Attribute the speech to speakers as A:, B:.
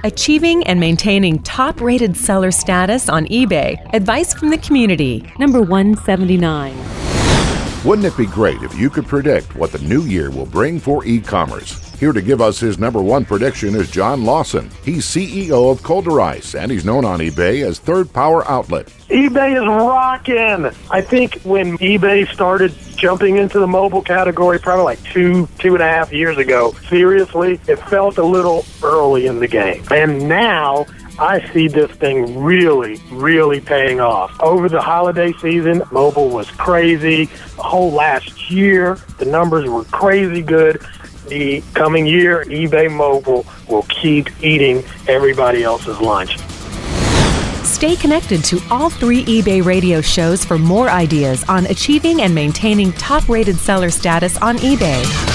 A: Achieving and maintaining top-rated seller status on eBay. Advice from the community. Number 179.
B: Wouldn't it be great if you could predict what the new year will bring for e-commerce? Here to give us his number one prediction is John Lawson. He's CEO of Colderice, and he's known on eBay as Third Power Outlet.
C: eBay is rocking. I think when eBay started jumping into the mobile category probably like two and a half years ago, seriously, it felt a little early in the game. And now I see this thing really, really paying off. Over the holiday season, mobile was crazy. The whole last year, the numbers were crazy good. The coming year, eBay Mobile will keep eating everybody else's lunch.
A: Stay connected to all 3 eBay radio shows for more ideas on achieving and maintaining top-rated seller status on eBay.